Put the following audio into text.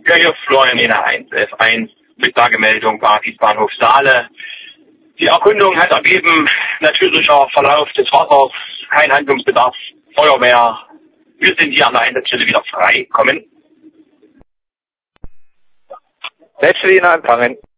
Ja, hier Florian Jena 1, F1, Mitlagemeldung Basis Bahnhof Saale. Die Erkundung hat ergeben, natürlicher Verlauf des Wassers, kein Handlungsbedarf, Feuerwehr. Wir sind hier an der Einsatzstelle wieder frei. Kommen. Selbstständiger empfangen.